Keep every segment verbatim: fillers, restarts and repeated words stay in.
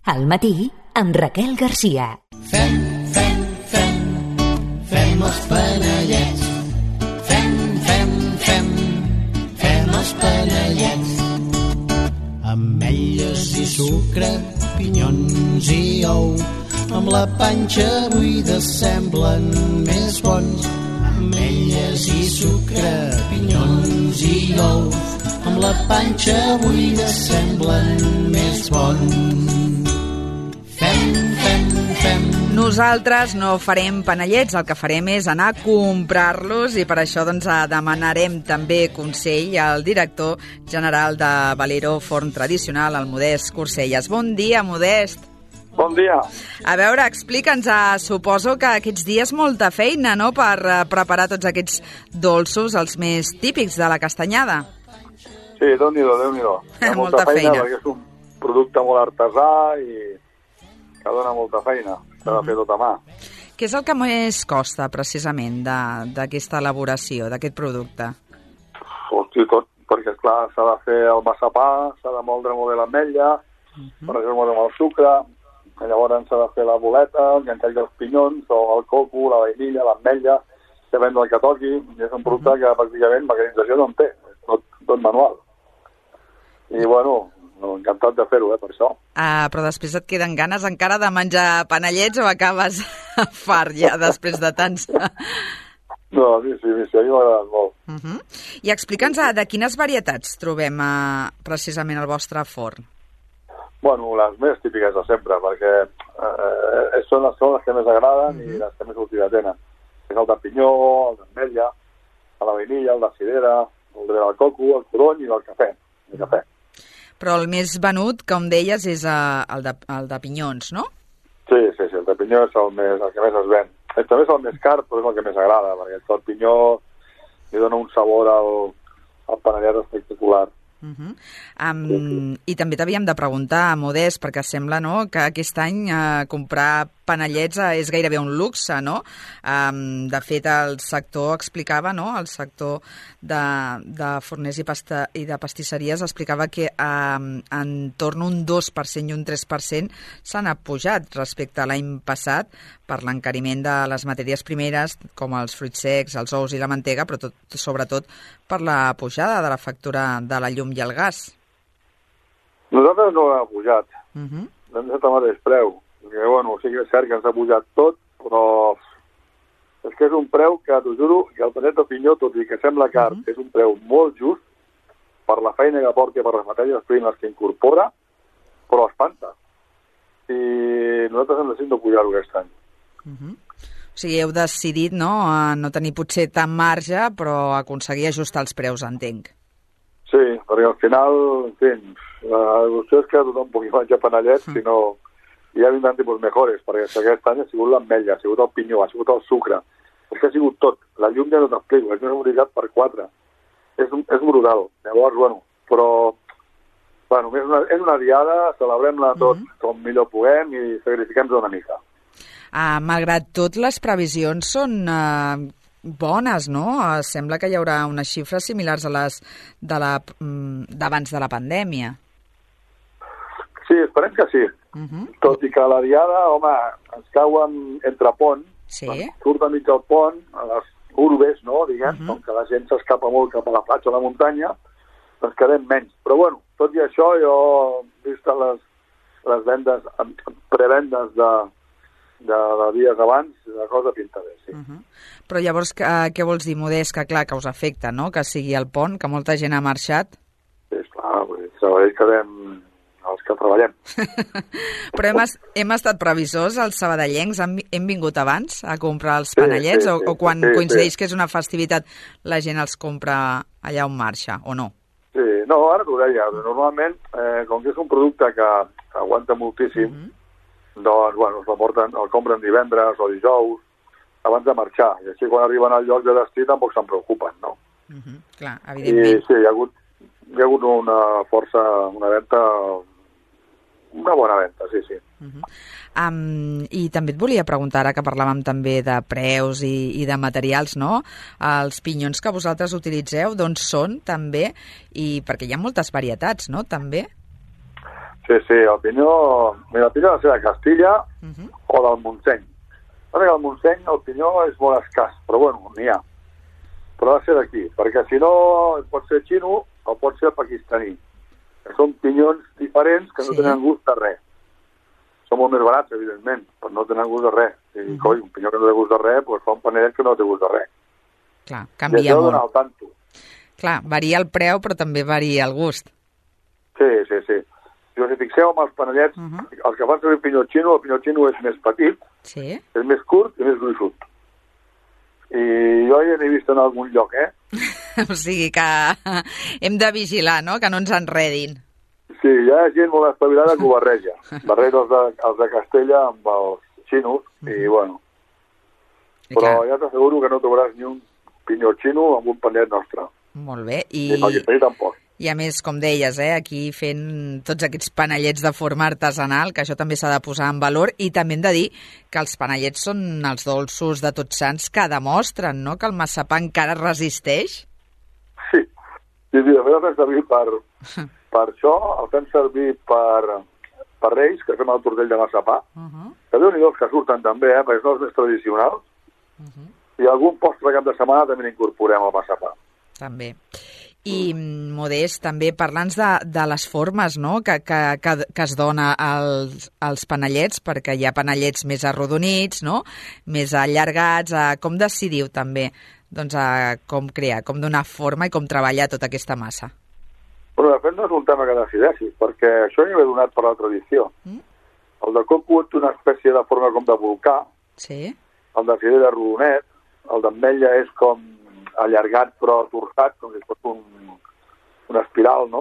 Al matí, amb Raquel Garcia. Fem, fem, fem, fem els panellets. Fem, fem, fem, fem els panellets. Ametlles i sucre, pinyons i ou, amb la panxa buida semblen més bons. Ametlles i sucre, pinyons i ous, amb la panxa buida semblen més bons. Fem, fem, fem. Nosaltres no farem panellets, el que farem és anar a comprar-los i per això doncs, demanarem també consell al director general de Valero Forn Tradicional, el Modest Corsellas. Bon dia, Modest. Bon dia. A veure, explica'ns, suposo que aquests dies molta feina, no?, per preparar tots aquests dolços, els més típics de la castanyada. Sí, Déu-n'hi-do, Déu-n'hi-do. Hi ha molta, molta feina, feina perquè és un producte molt artesà i que dona molta feina. S'ha de fer tot a mà. Què és el que més costa, precisament, d'aquesta elaboració, d'aquest producte? Hosti, tot, perquè, esclar, s'ha de fer el massapà, s'ha de moldre molt bé l'ametlla, uh -huh. per exemple, amb el sucre, llavors s'ha de fer la boleta, el llençall dels pinyons, o el coco, la vainilla, l'ametlla, depèn del que toqui, i és un producte uh -huh. que pràcticament mecanització no en té, és tot, tot manual. I, bueno, encantat de fer-ho, eh, per això. Ah, però després et queden ganes encara de menjar panellets o acabes fart ja després de tants? No, sí, sí, sí, a mi m'ha agradat molt. Uh -huh. I explica'ns de quines varietats trobem uh, precisament al vostre forn. Bueno, les més típiques de sempre, perquè eh, són, les, són les que més agraden uh -huh. i les que més sortida tenen. És el de pinyó, el d'ametlla, la vainilla, el de cirera, el de coco, el codony i el cafè. El cafè. Però el més venut, com deies, és uh, el, de, el de pinyons, no? Sí, sí, sí, el de pinyó és el, més, el que més es ven. El també és el més car, però és el que més agrada, perquè el pinyó li dona un sabor al, al panellet espectacular. Uh -huh. um, sí, sí. I també t'havíem de preguntar, Modest, perquè sembla, no?, que aquest any uh, comprar panellets uh, és gairebé un luxe, no? Um, de fet, el sector explicava, no?, el sector de, de forners i, pasta, i de pastisseries explicava que um, en torn un dos per cent i un tres per cent s'han apujat respecte a l'any passat per l'encariment de les matèries primeres, com els fruits secs, els ous i la mantega, però tot, sobretot per la pujada de la factura de la llum i el gas. Nosaltres no hem pujat. Uh -huh. Hem deixat el mateix preu. Perquè, bueno, sí que és cert que ens ha pujat tot, però és que és un preu que, t'ho juro, que el panet de pinyó, tot i que sembla car, uh -huh. és un preu molt just per la feina que porta, per les matèries primes que incorpora, però espanta. I nosaltres hem decidit no pujar-ho aquest any. Uh -huh. O sigui, heu decidit, no?, a no tenir potser tant marge, però aconseguir ajustar els preus, entenc. Sí, perquè al final, en fi, la il·lusió és que tothom pugui menjar panellets, uh -huh. sinó hi ha vindran tipus mejores, perquè aquest any ha sigut l'ametlla, ha sigut el pinyó, ha sigut el sucre, és que ha sigut tot. La llum ja no t'explico, és una multiplicat per quatre. És, és brutal. Llavors, bueno, però bueno, és una, és una diada, celebrem-la tot uh -huh. com millor puguem i sacrifiquem-nos una mica. Ah, malgrat tot, les previsions són uh, bones, no? Uh, sembla que hi haurà unes xifres similars a les de la, um, d'abans de la pandèmia. Sí, esperem que sí. Uh -huh. Tot i que la diada, home, ens cauen entre pont, sí. surt a mig del pont, a les urbes, no?, diguem, uh -huh. com que la gent s'escapa molt cap a la platja o la muntanya, doncs quedem menys. Però bueno, tot i això, jo, vist les, les vendes, prevendes de, de, de dies abans, la cosa pinta bé, sí. Uh -huh. Però llavors, uh, què vols dir, Modest? Que clar, que us afecta, no?, que sigui el pont, que molta gent ha marxat? Sí, esclar, sabeu que quedem els que treballem. Però hem, hem estat previsors, els sabadellencs, hem, hem vingut abans a comprar els panellets, sí, sí, o, o quan sí, coincideix sí. que és una festivitat la gent els compra allà on marxa, o no? Sí, no, ara t'ho deia, normalment, eh, com que és un producte que aguanta moltíssim, uh -huh. doncs, bueno, el, porten, el compren divendres o dijous, abans de marxar, i així quan arriben al lloc de destí tampoc se'n preocupen, no? Uh -huh. Clar, evidentment. I sí, hi ha hagut, hi ha hagut una força, una venta... Una bona venda, sí, sí. Uh -huh. um, I també et volia preguntar, ara que parlàvem també de preus i, i de materials, no? Els pinyons que vosaltres utilitzeu, d'on són també? I perquè hi ha moltes varietats, no?, també? Sí, sí, el pinyó... Mira, el pinyó ha de ser de Castilla uh-huh. o del Montseny. Perquè el Montseny, el pinyó és molt escàs, però bueno, n'hi ha. Però ha de ser d'aquí, perquè si no pot ser xino o pot ser pakistaní. Que són pinyons diferents que no sí. tenen gust de res. Són molt més barats, evidentment, però no tenen gust de res. I, uh-huh. coi, un pinyó que no té gust de res, doncs fa un panellet que no té gust de res. Clar, canvia molt. Donar el tanto. Clar, varia el preu, però també varia el gust. Sí, sí, sí. Si us hi fixeu amb els panellets, uh-huh. els que fan servir pinyó xino, el pinyó xino és més petit, sí. és més curt i més gruixut. I jo ja n'he vist en algun lloc, eh? O sigui que hem de vigilar, no?, que no ens enredin. Sí, hi ha gent molt espavilada que ho barreja. Barreja els de, els de Castella amb els xinos uh-huh. i, bueno... I però clar. Ja t'asseguro que no trobaràs ni un pinyó xino amb un panellet nostre. Molt bé. I... I pakistaní tampoc. I a més, com deies, eh, aquí fent tots aquests panellets de forma artesanal, que això també s'ha de posar en valor, i també hem de dir que els panellets són els dolços de Tots Sants que demostren, no?, que el massapà encara resisteix. Sí, sí, sí, de fet el fem servir per, per això, el fem servir per, per Reis, que fem el tortell de massapà, uh-huh. que déu-n'hi-do els que surten també, eh, perquè són els més tradicionals, uh-huh. i algun postre cap de setmana també n'incorporem al massapà. També. I, Modest, també parlants de, de les formes, no?, que, que, que, que es dona als, als panellets, perquè hi ha panellets més arrodonits, no?, més allargats. A, com decidiu també doncs, a com crear, com donar forma i com treballar tota aquesta massa? Però de fet no és un tema que decideixis, perquè això ja ve donat per la tradició. Mm? El de coco té una espècie de forma com de volcà, sí. El de cirerer rodonet, el d'ametlla és com allargat però torçat, com si fos un, una espiral, no?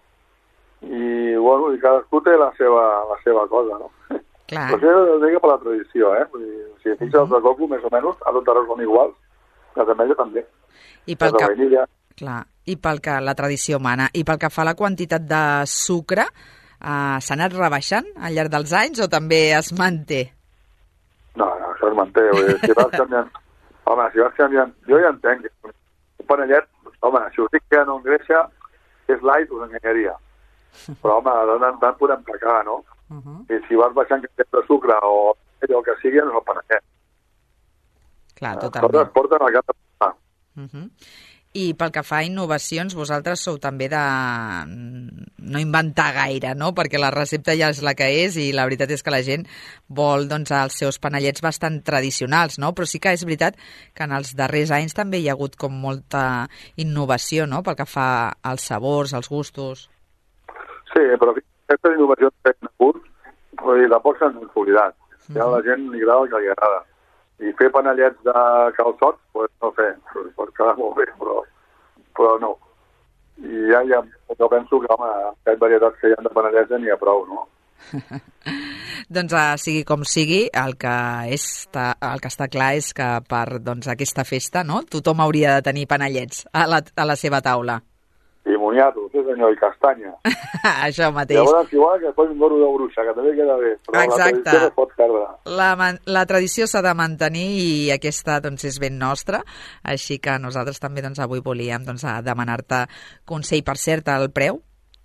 I, bueno, i cadascú té la seva, la seva cosa, no? Clar. Però això ho dic per la tradició, eh? Vull dir, si fixes uh-huh. els de coco, més o menys, a tot arreu són iguals, les d'ametlla també. I pel que... Clar, i pel que la tradició mana. I pel que fa a la quantitat de sucre, eh, s'ha anat rebaixant al llarg dels anys o també es manté? No, no, això es manté. Vull dir, si vas canviant... Home, si vas canviant... Jo ja entenc que un panellet, home, si us dic que no engreixa, és light, us enganyaria. Però, home, de tant en tant podem pecar, no? Uh-huh. I si vas baixant que de sucre o allò que sigui, no és el panellet. Clar, totalment. Tots es porten al cap de passar. Uh-huh. I pel que fa a innovacions, vosaltres sou també de no inventar gaire, no?, perquè la recepta ja és la que és i la veritat és que la gent vol doncs, els seus panellets bastant tradicionals, no? Però sí que és veritat que en els darrers anys també hi ha hagut com molta innovació, no?, pel que fa als sabors, als gustos. Sí, però aquesta innovació que hem hagut, vull dir, de poc s'han consolidat. Mm. Ja a la gent li agrada el que li agrada. I fer panellets de calçots, doncs no sé, pot quedar molt bé, però, però no. I ja, ja jo penso que, home, aquest varietats que hi ha de panellets ja n'hi ha prou, no? Doncs uh, sigui com sigui, el que, és, el que està clar és que per doncs, aquesta festa, no?, tothom hauria de tenir panellets a la, a la seva taula. I moniato, sí senyor, i castanya. Això mateix. Llavors, igual que després un gorro de bruixa, que també queda bé, però exacte. La tradició no pot perdre. La, la tradició s'ha de mantenir i aquesta doncs, és ben nostra, així que nosaltres també doncs, avui volíem doncs, demanar-te consell. Per cert, el preu?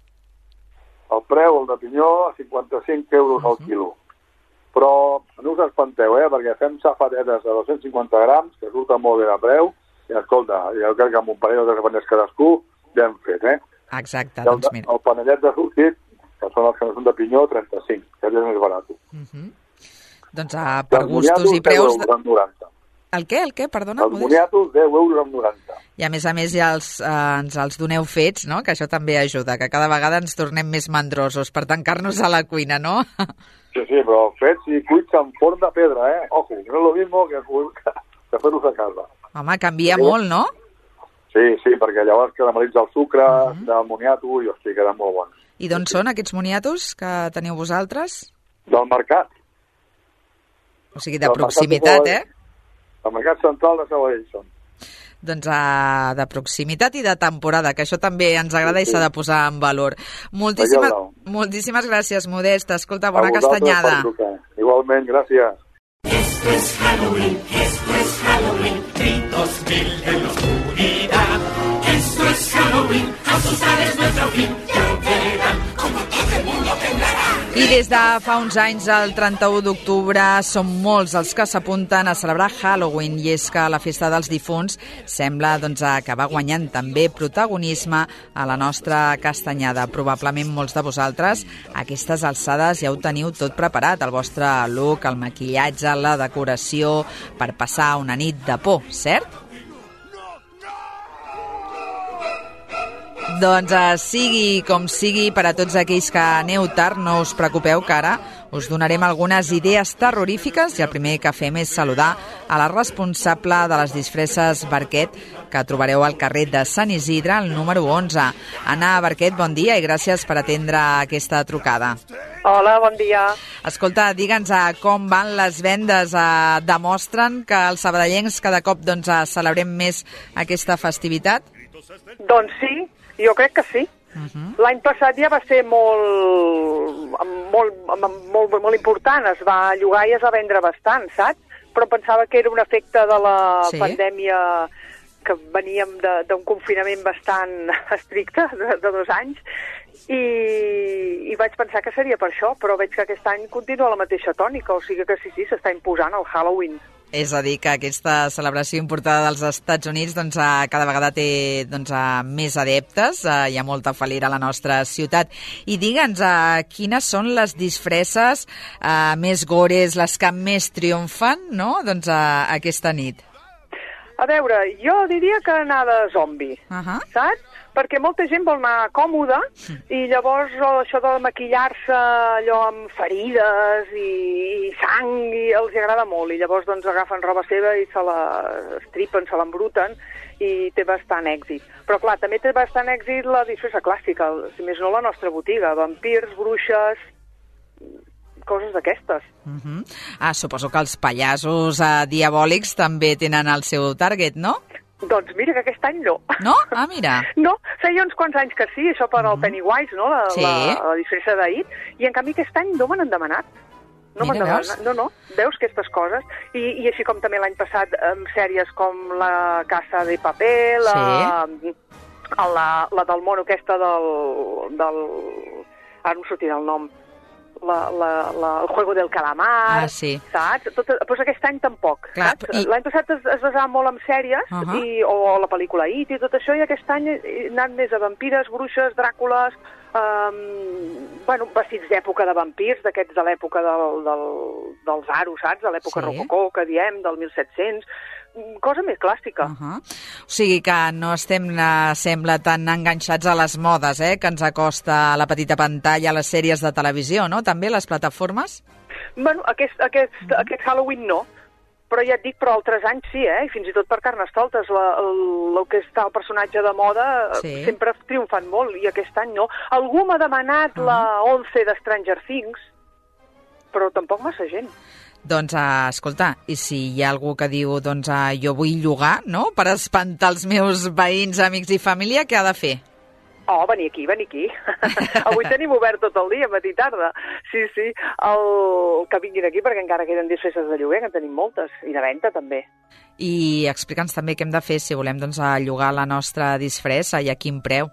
El preu, el de pinyó, a cinquanta-cinc euros uh-huh. al quilo. Però no us espanteu, eh, perquè fem safatetes de dos-cents cinquanta grams, que surten molt bé de preu, i escolta, jo crec que amb un parell de safatetes cadascú, ja hem fet, eh? Exacte, el, doncs mira. El panellet de sortit, que són els que no són de pinyó, trenta-cinc, que és més barat. Uh-huh. Doncs uh, per gustos i preus... deu euros amb noranta. El què, el què, perdona? Els moniatos, deu euros amb noranta. I a més a més ja els, eh, ens els doneu fets, no?, que això també ajuda, que cada vegada ens tornem més mandrosos per tancar-nos a la cuina, no? Sí, sí, però fets i cuits en forn de pedra, eh? Ojo, no és lo mismo que, que fer-los a casa. Home, canvia sí. molt, no? Sí, sí, perquè llavors caramelitza el sucre uh-huh. del moniato i, hosti, queden molt bons. I d'on són aquests moniatos que teniu vosaltres? Del mercat. O sigui, de del proximitat, eh? Del mercat central de Sabadell són. Doncs uh, de proximitat i de temporada, que això també ens agrada sí, sí. i s'ha de posar en valor. Moltíssimes, moltíssimes gràcies, Modest. Escolta, bona castanyada. Igualment, gràcies. Esto es Halloween, esto es Halloween, gritos mil en la oscuridad. Esto es Halloween, asustar es nuestro fin. Ya verán como todo el mundo tendrá I des de fa uns anys, el trenta-u d'octubre, són molts els que s'apunten a celebrar Halloween, i és que la festa dels difunts sembla doncs, acabar guanyant també protagonisme a la nostra castanyada. Probablement molts de vosaltres a aquestes alçades ja ho teniu tot preparat, el vostre look, el maquillatge, la decoració, per passar una nit de por, cert? Doncs eh, sigui com sigui, per a tots aquells que aneu tard, no us preocupeu, que ara us donarem algunes idees terrorífiques, i el primer que fem és saludar a la responsable de les disfresses Barquet, que trobareu al carrer de Sant Isidre, el número onze. Anna Barquet, bon dia i gràcies per atendre aquesta trucada. Hola, bon dia. Escolta, digue'ns eh, com van les vendes. Eh, demostren que els sabadellencs cada cop doncs, eh, celebrem més aquesta festivitat? Doncs sí, jo crec que sí. Uh-huh. L'any passat ja va ser molt, molt, molt, molt important, es va llogar i es va vendre bastant, saps? Però pensava que era un efecte de la sí? pandèmia, que veníem d'un confinament bastant estricte, de, de dos anys, i, i vaig pensar que seria per això, però veig que aquest any continua la mateixa tònica, o sigui que sí, sí, s'està imposant el Halloween. És a dir, que aquesta celebració importada dels Estats Units doncs, cada vegada té doncs, més adeptes, hi ha molta falera a la nostra ciutat. I digue'ns, quines són les disfresses eh, més gores, les que més triomfen, no? doncs, aquesta nit? A veure, jo diria que anar de zombi, uh-huh. saps? Perquè molta gent vol anar còmoda i llavors això de maquillar-se allò amb ferides i, i sang i els agrada molt, i llavors doncs agafen roba seva i se la estripen, se l'embruten, i té bastant èxit. Però clar, també té bastant èxit la disfressa clàssica, si més no la nostra botiga, vampirs, bruixes, coses d'aquestes. Uh-huh. Ah, suposo que els pallassos eh, diabòlics també tenen el seu target, no? Doncs mira que aquest any no. No? Ah, mira. No, feia uns quants anys que sí, això per al mm. Pennywise, no? La, sí. la, la disfressa d'ahir, i en canvi aquest any no me n'han demanat. No m'han demanat. No, no, veus aquestes coses? I, i així com també l'any passat amb sèries com La Casa de Paper, la, sí. la, la del mono aquesta del, del... Ara no em sortirà el nom. La, la, la, el Juego del Calamar, ah, sí. saps? Tot, doncs aquest any tampoc. Clar, i... L'any passat es, es basava molt en sèries, uh-huh. i, o la pel·lícula It i tot això, i aquest any he anat més a vampires, bruixes, dràcules, um, bueno, vestits d'època de vampirs, d'aquests de l'època del, del, dels aros, saps? De l'època sí. rococó, que diem, del mil set-cents, cosa més clàssica. Uh-huh. O sigui que no estem, eh, sembla, tan enganxats a les modes, eh, que ens acosta a la petita pantalla, a les sèries de televisió, no? També les plataformes? Bueno, aquest, aquest, uh-huh. aquest Halloween no, però ja et dic, però altres anys sí, eh? I fins i tot per Carnestoltes, la, el, el que està el personatge de moda sí. sempre ha triomfat molt, i aquest any no. Algú m'ha demanat uh-huh. la onze de Stranger Things, però tampoc massa gent. Doncs, uh, escolta, i si hi ha algú que diu, doncs, uh, jo vull llogar, no?, per espantar els meus veïns, amics i família, què ha de fer? Oh, venir aquí, venir aquí. Avui tenim obert tot el dia, matí i tarda. Sí, sí, el... que vinguin aquí, perquè encara queden disfresses de lloguer, que en tenim moltes, i de venda també. I explica'ns també què hem de fer si volem, doncs, llogar la nostra disfressa i a quin preu.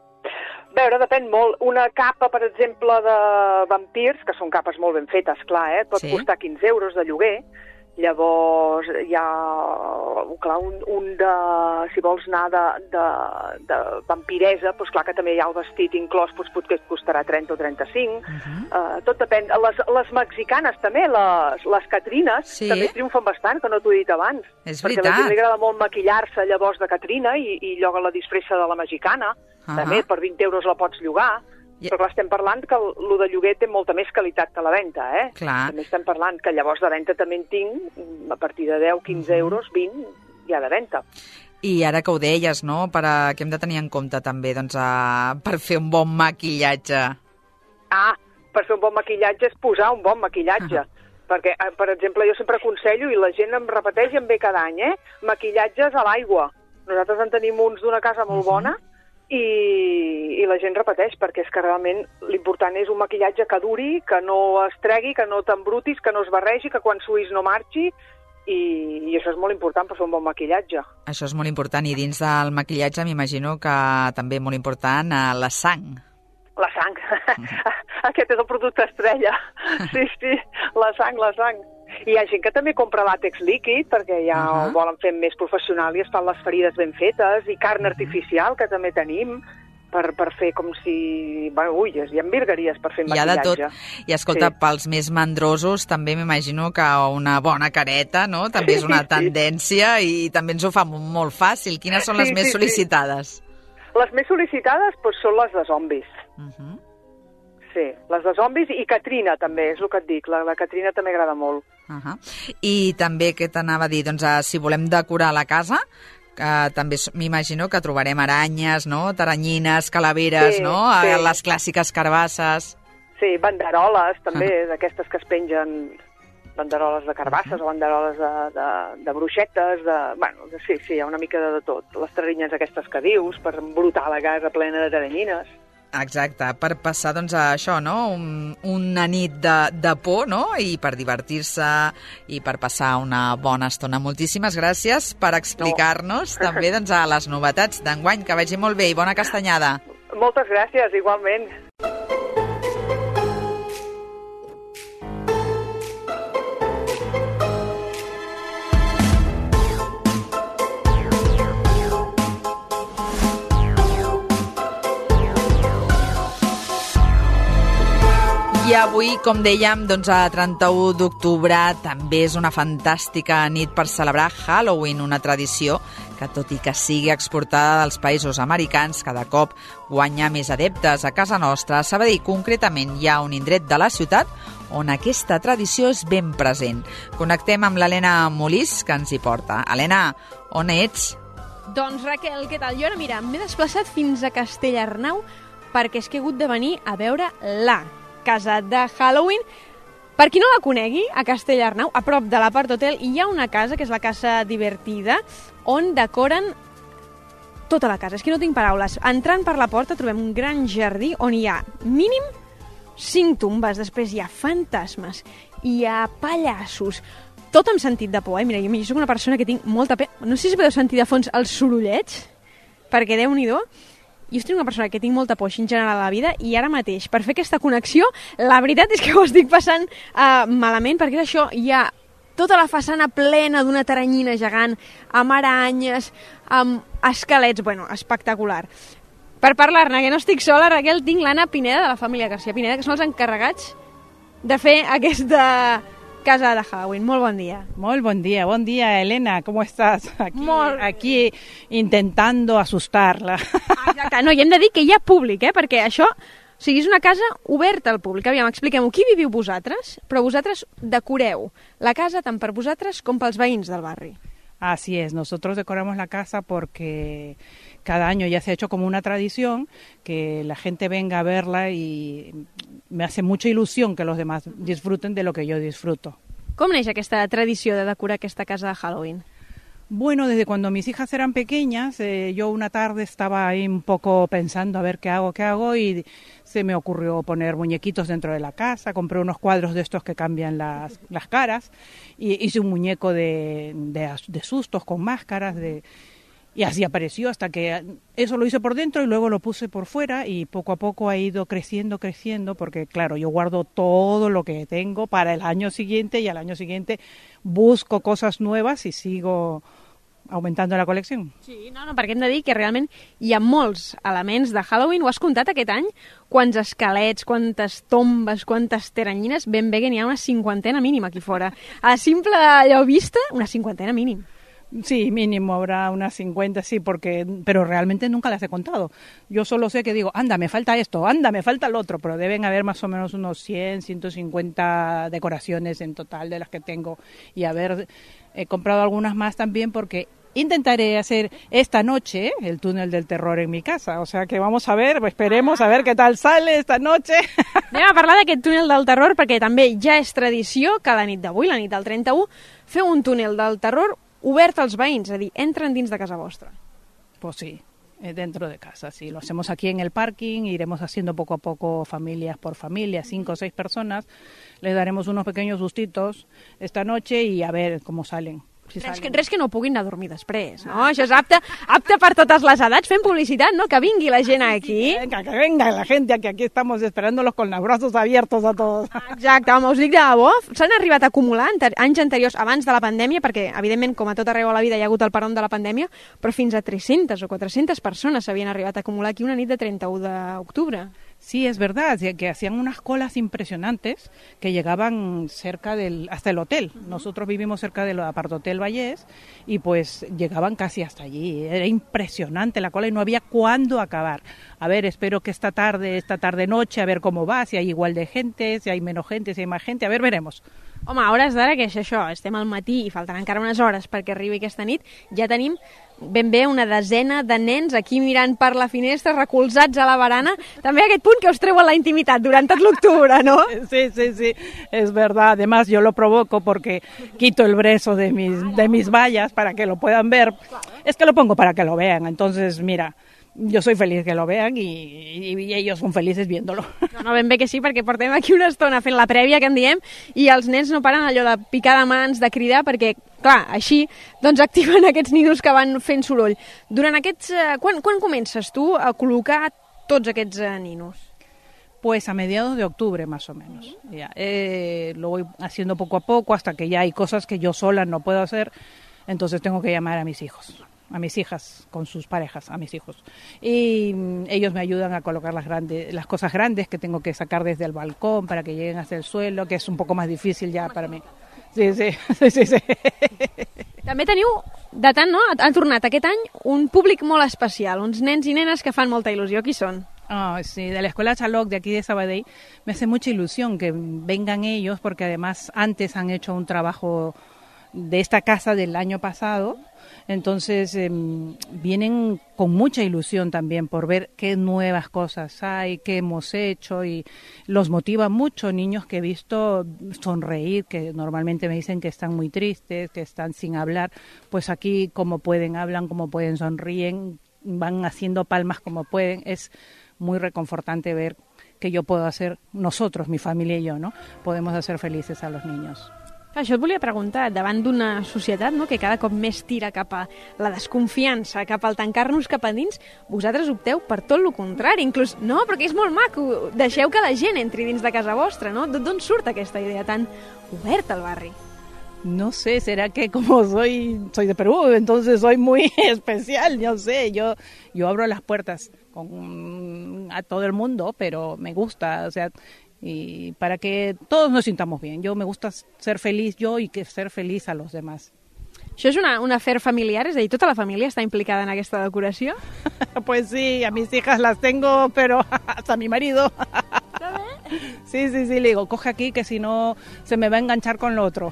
A veure, depèn molt. Una capa, per exemple, de vampirs, que són capes molt ben fetes, clar, eh? Pot sí. costar quinze euros de lloguer. Llavors hi ha, clar, un, un de... Si vols anar de, de, de vampiresa, doncs clar que també hi ha el vestit inclòs, doncs potser costarà trenta o trenta-cinc. Uh-huh. Uh, tot depèn. Les, les mexicanes també, les, les Catrines, sí. també triomfen bastant, que no t'ho he dit abans. És veritat. Perquè a la gent li agrada molt maquillar-se llavors de Catrina i, i lloga la disfressa de la mexicana. Uh-huh. També per vint euros la pots llogar. Yeah. Però clar, estem parlant que el de lloguer té molta més qualitat que la venda, eh? Clar. També estem parlant que llavors de venda també en tinc, a partir de deu, quinze uh-huh. euros, vint, ja de venda. I ara que ho deies, no?, per a, que hem de tenir en compte també, doncs, a, per fer un bon maquillatge. Ah, per fer un bon maquillatge és posar un bon maquillatge. Uh-huh. Perquè, per exemple, jo sempre aconsello, i la gent em repeteix i em ve cada any, eh? Maquillatges a l'aigua. Nosaltres en tenim uns d'una casa molt bona, uh-huh. I, i la gent repeteix, perquè és que realment l'important és un maquillatge que duri, que no es tregui, que no t'embrutis, que no es barregi, que quan suïs no marxi, i, i això és molt important per fer un bon maquillatge. Això és molt important, i dins del maquillatge m'imagino que també molt important la sang. La sang, Aquest és el producte estrella. Sí, sí, la sang, la sang. I hi ha gent que també compra làtex líquid perquè ja uh -huh. ho volen fer més professional i es fan les ferides ben fetes, i carn artificial, que també tenim, per, per fer com si... Bueno, ui, hi ha virgueries per fer hi maquillatge. Ha de tot. I escolta, sí. Pels més mandrosos també m'imagino que una bona careta, no?, també és una tendència i també ens ho fa molt fàcil. Quines són les sí, més sí, sol·licitades? Sí. Les més sol·licitades doncs, són les de zombis. Uh -huh. Sí, les de zombis i Catrina també, és el que et dic. La, la Catrina també agrada molt. Uh -huh. I també, què t'anava a dir? Doncs uh, si volem decorar la casa, uh, també m'imagino que trobarem aranyes, no?, taranyines, calaveres, sí, no?, sí. Uh, les clàssiques carbasses. Sí, banderoles també, uh -huh. d'aquestes que es pengen, banderoles de carbasses uh -huh. o banderoles de, de, de bruixetes, de... Bueno, sí, sí, hi ha una mica de, de tot. Les taranyines aquestes que dius, per embrutar la casa plena de taranyines. Exacte, per passar doncs a això, no?, un, una nit de, de por, no?, i per divertir-se i per passar una bona estona. Moltíssimes gràcies per explicar-nos no. també doncs, a les novetats d'enguany. Que vagi molt bé i bona castanyada. Moltes gràcies, igualment. I avui, com dèiem, doncs a trenta-u d'octubre també és una fantàstica nit per celebrar Halloween, una tradició que, tot i que sigui exportada dels països americans, cada cop guanya més adeptes. A casa nostra, a Sabadell concretament, hi ha un indret de la ciutat on aquesta tradició és ben present. Connectem amb l'Helena Molís, que ens hi porta. Helena, on ets? Doncs Raquel, què tal? Jo ara, mira, m'he desplaçat fins a Castellarnau perquè és que he hagut de venir a veure la casa de Halloween. Per qui no la conegui, a Castellarnau, a prop de l'Apart Hotel, hi ha una casa, que és la Casa Divertida, on decoren tota la casa. És que no tinc paraules. Entrant per la porta trobem un gran jardí on hi ha mínim cinc tombes, després hi ha fantasmes, hi ha pallassos, tot amb sentit de por, eh? Mira, jo soc una persona que tinc molta por. No sé si podeu sentir de fons els sorollets, perquè Déu-n'hi-do. Jo estic una persona que tinc molta por en general a la vida i ara mateix, per fer aquesta connexió, la veritat és que ho estic passant uh, malament, perquè és això, hi ha tota la façana plena d'una taranyina gegant, amb aranyes, amb esquelets, bueno, espectacular. Per parlar-ne, que no estic sola, Raquel, tinc l'Anna Pineda, de la família García Pineda, que són els encarregats de fer aquesta casa de Halloween. Molt bon dia. Molt bon dia. Bon dia, Elena. ¿Cómo estás? Aquí, Molt... aquí intentando asustarla. Exacte. No, i hem de dir que hi ha públic, eh? Perquè això, o sigui, és una casa oberta al públic. Aviam, expliquem-ho. Qui viviu vosaltres? Però vosaltres decoreu la casa tant per vosaltres com pels veïns del barri. Así es, nosotros decoramos la casa porque cada año ya se ha hecho como una tradición que la gente venga a verla y me hace mucha ilusión que los demás disfruten de lo que yo disfruto. Com neix aquesta tradició de decorar aquesta casa de Halloween? Bueno, desde cuando mis hijas eran pequeñas, eh, yo una tarde estaba ahí un poco pensando a ver qué hago, qué hago, y se me ocurrió poner muñequitos dentro de la casa. Compré unos cuadros de estos que cambian las, las caras, y hice un muñeco de, de, de sustos con máscaras, de, y así apareció hasta que eso lo hice por dentro y luego lo puse por fuera, y poco a poco ha ido creciendo, creciendo, porque claro, yo guardo todo lo que tengo para el año siguiente, y al año siguiente busco cosas nuevas y sigo augmentando la col·lecció. Sí, no, no, perquè hem de dir que realment hi ha molts elements de Halloween. Ho has comptat aquest any? Quants esquelets, quantes tombes, quantes teranyines? Ben bé que n'hi ha una cinquantena mínima aquí fora. A simple allò vista, una cinquantena mínim. Sí, mínimo habrá unas cincuenta, sí, porque, pero realmente nunca las he contado. Yo solo sé que digo, anda, me falta esto, anda, me falta el otro, pero deben haber más o menos unos cien, ciento cincuenta decoraciones en total de las que tengo. Y haber he comprado algunas más también porque intentaré hacer esta noche el túnel del terror en mi casa. O sea que vamos a ver, esperemos a ver qué tal sale esta noche. Anem a parlar d'aquest túnel del terror perquè també ja és tradició que la nit d'avui, la nit del trenta-u, feu un túnel del terror obert als veïns, és a dir, entren dins de casa vostra. Pues sí, dentro de casa, sí. Lo hacemos aquí en el parking, iremos haciendo poco a poco familias por familia, cinco o seis personas. Les daremos unos pequeños sustitos esta noche y a ver cómo salen. Si res, que, salen. res que no puguin anar a dormir després, no? Això és apte, apte per totes les edats. Fem publicitat, no? Que vingui la gent aquí. Venga, que venga la gente, que aquí estamos esperándolos con los brazos abiertos a todos. Exacte, home, us dic de debò, s'han arribat a acumular anter anys anteriors, abans de la pandèmia, perquè, evidentment, com a tot arreu a la vida hi ha hagut el peron de la pandèmia, però fins a tres-centes o quatre-centes persones s'havien arribat a acumular aquí una nit de trenta-u d'octubre. Sí, es verdad, que hacían unas colas impresionantes que llegaban cerca del, hasta el hotel. Nosotros vivimos cerca del Apartotel Vallés y pues llegaban casi hasta allí. Era impresionante la cola y no había cuándo acabar. A ver, espero que esta tarde, esta tarde-noche, a ver cómo va, si hay igual de gente, si hay menos gente, si hay más gente, a ver, veremos. Home, a hores d'ara, que és això, estem al matí i faltaran encara unes hores perquè arribi aquesta nit, ja tenim ben bé una desena de nens aquí mirant per la finestra, recolzats a la barana. També aquest punt que us treuen la intimitat durant tot l'octubre, ¿no? Sí, sí, sí, es verdad. Además, yo lo provoco porque quito el brezo de mis, de mis vallas para que lo puedan ver. Es que lo pongo para que lo vean. Entonces, mira, yo soy feliz que lo vean y, y, y ellos son felices viéndolo. No, no, ben bé que sí, perquè portem aquí una estona fent la prèvia, que en diem, i els nens no paren allò de picar de mans, de cridar, perquè, clar, així doncs activen aquests ninos que van fent soroll. Durant aquests... Eh, quan, quan comences tu a col·locar tots aquests eh, ninos? Pues a mediados de octubre, más o menos. Ya, eh, lo voy haciendo poco a poco hasta que ya hay cosas que yo sola no puedo hacer, entonces tengo que llamar a mis hijos. A mis hijas, con sus parejas, a mis hijos. Y mm, ellos me ayudan a colocar las grandes, las cosas grandes que tengo que sacar desde el balcón para que lleguen hasta el suelo, que es un poco más difícil ya para mí. Sí, sí, sí, sí. sí. També teniu, de tant, no? Ha tornat aquest any un públic molt especial, uns nens i nenes que fan molta il·lusió. Qui són? Oh, sí, de la Escuela Chaloc de aquí de Sabadell me hace mucha ilusión que vengan ellos, porque además antes han hecho un trabajo de esta casa del año pasado. Entonces eh, vienen con mucha ilusión también por ver qué nuevas cosas hay, qué hemos hecho, y los motiva mucho. Niños que he visto sonreír, que normalmente me dicen que están muy tristes, que están sin hablar, pues aquí como pueden hablan, como pueden sonríen, van haciendo palmas como pueden. Es muy reconfortante ver que yo puedo hacer, nosotros, mi familia y yo, ¿no? Podemos hacer felices a los niños. Això et volia preguntar, davant d'una societat, no?, que cada cop més tira cap a la desconfiança, cap al tancar-nos cap a dins, vosaltres opteu per tot el contrari, inclús, no, perquè és molt maco, deixeu que la gent entri dins de casa vostra, no? D'on surt aquesta idea tan oberta al barri? No sé, será que como soy soy de Perú, entonces soy muy especial, no sé, yo yo abro las puertas con, a todo el mundo, pero me gusta, o sea, y para que todos nos sintamos bien. Yo me gusta ser feliz yo y que ser feliz a los demás. Això és una, un afer familiar? És a dir, tota la família està implicada en aquesta decoració? Pues sí, a mis hijas las tengo, pero hasta mi marido. Sí, sí, sí, le digo, coge aquí que si no se me va a enganchar con lo otro.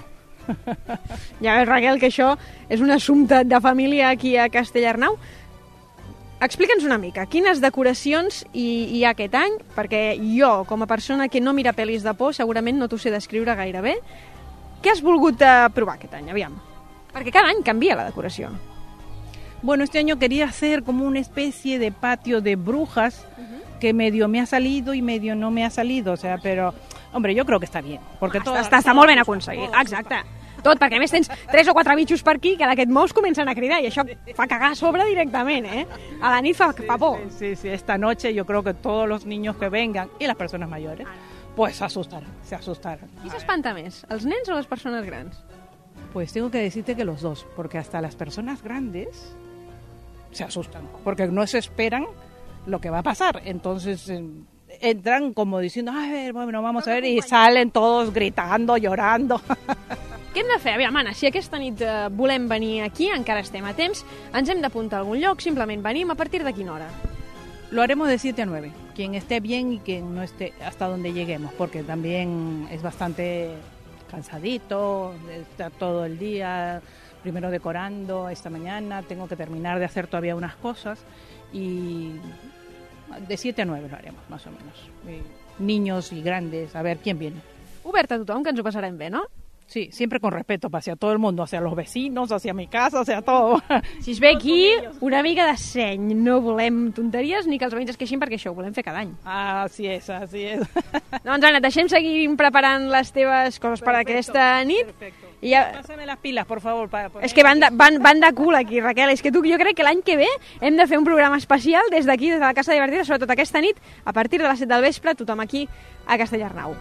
Ja veus, Raquel, que això és un assumpte de família aquí a Castellarnau. Explica'ns una mica, quines decoracions hi, hi ha aquest any? Perquè jo, com a persona que no mira pel·lis de por, segurament no t'ho sé descriure gaire bé. Què has volgut uh, provar aquest any? Aviam. Perquè cada any canvia la decoració. Bueno, este año quería hacer como una especie de patio de brujas, uh-huh, que medio me ha salido y medio no me ha salido, o sea, pero, hombre, yo creo que está bien. Porque ah, todo, està, està molt ben aconseguit, exacte. Tot, perquè a més tens tres o quatre bitxos per aquí que d'aquest mous comencen a cridar i això fa cagar a sobre directament, eh? A la nit fa, fa por. Sí, sí, sí, esta noche yo creo que todos los niños que vengan y las personas mayores, pues se asustarán, se asustarán. Qui s'espanta més, els nens o les persones grans? Pues tengo que decirte que los dos, porque hasta las personas grandes se asustan, porque no se esperan lo que va a pasar, entonces eh, entran como diciendo, a ver, bueno, vamos a ver, y salen todos gritando, llorando. Què hem de fer? Aviam, Anna, si aquesta nit eh, volem venir aquí, encara estem a temps, ens hem d'apuntar a algun lloc, simplement venim a partir de quina hora? Lo haremos de siete a nueve, quien esté bien y quien no esté, hasta donde lleguemos, porque también es bastante cansadito, estar todo el día, primero decorando esta mañana, tengo que terminar de hacer todavía unas cosas, y de siete a nueve lo haremos, más o menos. Y niños y grandes, a ver quién viene. Obert a tothom, que ens ho passarem bé, no? Sí, siempre con respeto hacia todo el mundo, hacia los vecinos, hacia mi casa, hacia todo. Si es ve aquí, una mica de seny. No volem tonteries ni que els veïns es queixin perquè això ho volem fer cada any. Así es, así es. Doncs Anna, deixem seguir preparant les teves coses per aquesta nit. Perfecto. I ja... Pásame las pilas, por favor. Para poner... És que van de, van, van de cul aquí, Raquel. És que tu, jo crec que l'any que ve hem de fer un programa especial des d'aquí, des de la Casa Divertida, sobretot aquesta nit, a partir de les set del vespre, tothom aquí a Castellarnau.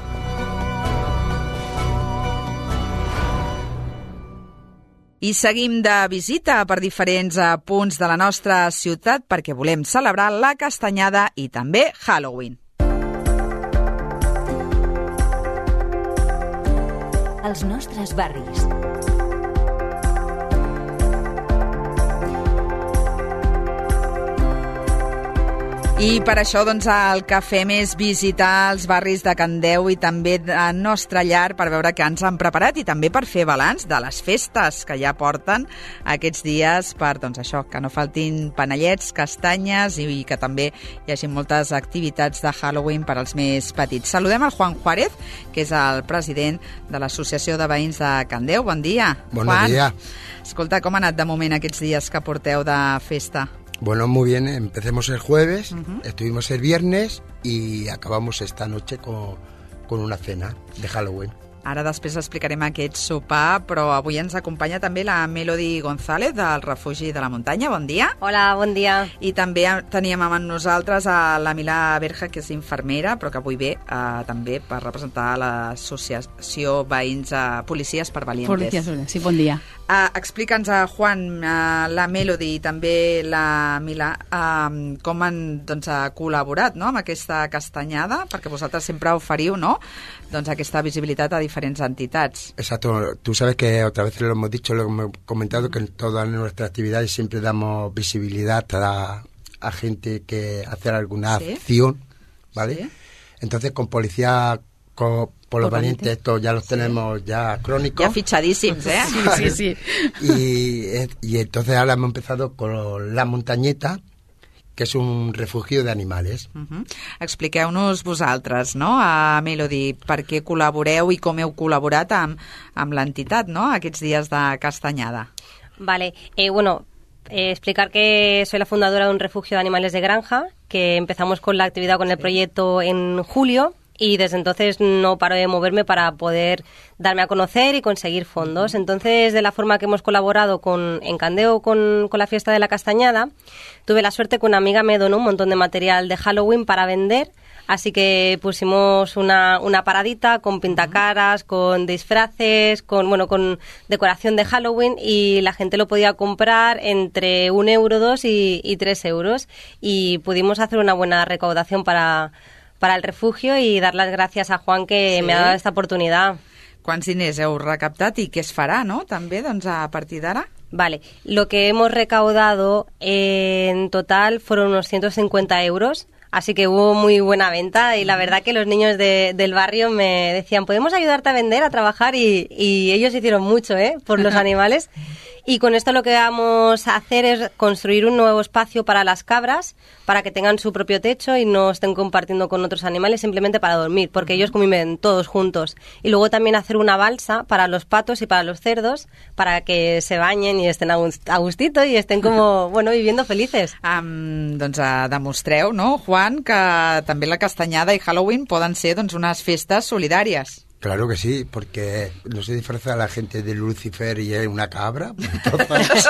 I seguim de visita per diferents punts de la nostra ciutat perquè volem celebrar la Castanyada i també Halloween. Els nostres barris. I per això doncs, el que fem és visitar els barris de Candeu i també a Nostra Llar per veure què ens han preparat i també per fer balanç de les festes que ja porten aquests dies per doncs, això, que no faltin panellets, castanyes i, i que també hi hagi moltes activitats de Halloween per als més petits. Saludem el Juan Juárez, que és el president de l'Associació de Veïns de Candeu. Bon dia. Bon Juan. dia. Escolta, com ha anat de moment aquests dies que porteu de festa? Bueno, muy bien, empecemos el jueves, uh-huh. estuvimos el viernes y acabamos esta noche con, con una cena de Halloween. Ara després explicarem aquest sopar, però avui ens acompanya també la Melody González del Refugi de la Muntanya. Bon dia. Hola, bon dia. I també teníem amb nosaltres a la Milà Berja, que és infermera, però que avui ve eh, també per representar l'Associació Veïns eh, Policies per Valientes. Policies, sí, bon dia. Uh, Explica'ns a Juan, uh, la Melody i també la Milà, uh, com han doncs, uh, col·laborat no, amb aquesta castanyada, perquè vosaltres sempre oferiu no, doncs, aquesta visibilitat a diferents entitats. Exacto, tú sabes que otra vez lo hemos dicho, lo hemos comentado, que en todas nuestras actividades siempre damos visibilidad a, a gente que hace alguna ¿Sí? acción, ¿vale? ¿Sí? Entonces con policía... Con, por los valientes, estos ya los sí. tenemos ya crónicos. Ya fichadísimos, ¿eh? Sí, sí, sí. Y, y entonces ahora hemos empezado con La Muntanyeta, que és un refugi d'animals. Uh-huh. Expliqueu-nos vosaltres, no?, a Melody, per què col·laboreu i com heu col·laborat amb, amb l'entitat, no?, aquests dies de Castanyada. Vale, eh, bueno... Eh, explicar que soy la fundadora de un refugio de animales de granja, que empezamos con la actividad con el proyecto en julio y desde entonces no paro de moverme para poder darme a conocer y conseguir fondos. Entonces, de la forma que hemos colaborado con, en Candeu con, con la fiesta de la Castañada, tuve la suerte que una amiga me donó un montón de material de Halloween para vender. Así que pusimos una, una paradita con pintacaras, con disfraces, con bueno, con decoración de Halloween y la gente lo podía comprar entre un euro, dos y, y tres euros. Y pudimos hacer una buena recaudación para, para el refugio y dar las gracias a Juan que sí. me ha dado esta oportunidad. ¿Quants diners heu recaptat i què es farà, no? També, doncs, a partir d'ara? Vale, lo que hemos recaudado eh, en total fueron unos ciento cincuenta euros. Así que hubo muy buena venta y la verdad que los niños de, del barrio me decían, ¿podemos ayudarte a vender, a trabajar? Y, y ellos hicieron mucho, ¿eh?, por los animales. Y con esto lo que vamos a hacer es construir un nuevo espacio para las cabras, para que tengan su propio techo y no estén compartiendo con otros animales simplemente para dormir, porque ellos conviven todos juntos. Y luego también hacer una balsa para los patos y para los cerdos, para que se bañen y estén a gustito y estén como, bueno, viviendo felices. Um, doncs uh, demostreu, no, Juan, que també la Castanyada i Halloween poden ser doncs, unes festes solidàries. Claro que sí, porque no se disfraza a la gente de Lucifer y es una cabra. Entonces,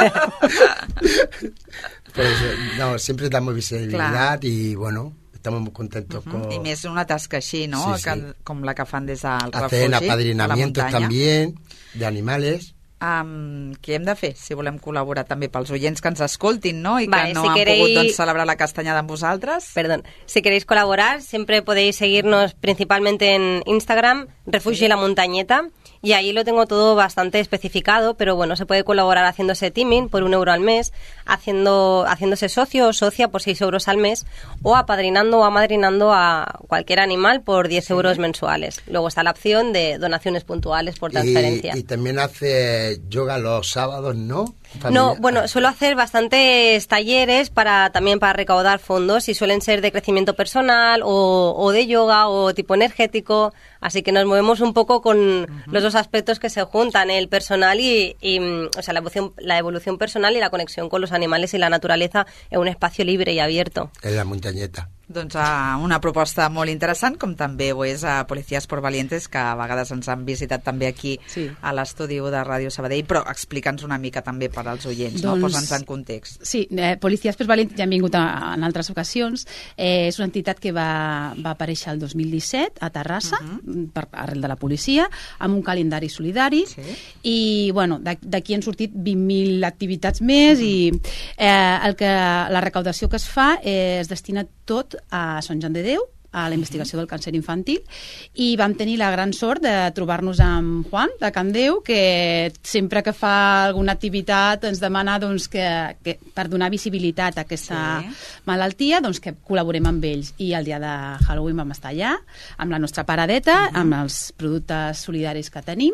pues, no, siempre damos visibilidad y bueno, estamos muy contentos uh-huh. con... I més una tasca així, no?, sí, que, sí. com la que fan des del refugi. Hacen apadrinamientos también de animales. Um, què hem de fer si volem col·laborar també pels oients que ens escoltin, ¿no? I vale, que no si han queréis... pogut doncs, celebrar la Castanyada amb vosaltres? Perdón, si queréis colaborar siempre podéis seguirnos principalmente en Instagram, Refugio sí. La Muntanyeta, y ahí lo tengo todo bastante especificado, pero bueno, se puede colaborar haciéndose teaming por un euro al mes, haciendo haciéndose socio o socia por seis euros al mes, o apadrinando o amadrinando a cualquier animal por diez sí. euros mensuales. Luego está la opción de donaciones puntuales por transferencia. Y, y también hace yoga los sábados, ¿no? Familia. No, bueno, suelo hacer bastantes talleres para también para recaudar fondos y suelen ser de crecimiento personal o, o de yoga o tipo energético. Así que nos movemos un poco con uh-huh. los dos aspectos que se juntan, el personal y, y o sea, la evolución, la evolución personal y la conexión con los animales y la naturaleza en un espacio libre y abierto. En la montañeta. Doncs uh, una proposta molt interessant, com també ho és a Policías por Valientes, que a vegades ens han visitat també aquí sí. a l'estudi de Ràdio Sabadell, però explica'ns una mica també per als oients, doncs, no? Posa'ns en context. Sí, eh, Policías por Valientes ja han vingut a, en altres ocasions. Eh, és una entitat que va, va aparèixer el dos mil disset a Terrassa, uh-huh. per, arrel de la policia, amb un calendari solidari, sí. i bueno, d'aquí han sortit vint mil activitats més, uh-huh. i eh, el que, la recaudació que es fa eh, es destina tot a Sant Joan de Déu, a la investigació del càncer infantil, i vam tenir la gran sort de trobar-nos amb Juan, de Can Déu, que sempre que fa alguna activitat ens demana doncs, que, que per donar visibilitat a aquesta sí. malaltia, doncs, que col·laborem amb ells. I el dia de Halloween vam estar allà, amb la nostra paradeta, uh-huh. amb els productes solidaris que tenim,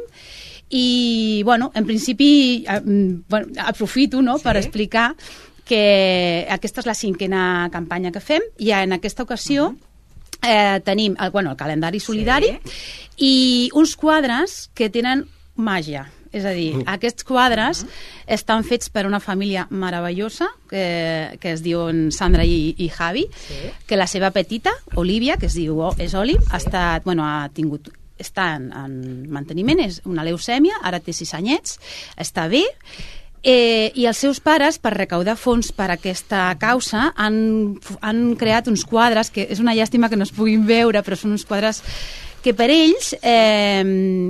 i, bueno, en principi, eh, bueno, aprofito, no?, sí. per explicar que aquesta és la cinquena campanya que fem, i en aquesta ocasió uh-huh. eh, tenim el, bueno, el calendari solidari sí. i uns quadres que tenen màgia. És a dir, uh-huh. aquests quadres uh-huh. estan fets per una família meravellosa que, que es diuen Sandra i, i Javi, sí. que la seva petita, Olivia, que es diu és Oli, sí. ha estat, bueno, ha tingut està en, en manteniment, és una leucèmia, ara té sis anyets, està bé. Eh, I els seus pares, per recaudar fons per a aquesta causa, han, han creat uns quadres, que és una llàstima que no es puguin veure, però són uns quadres que per ells eh,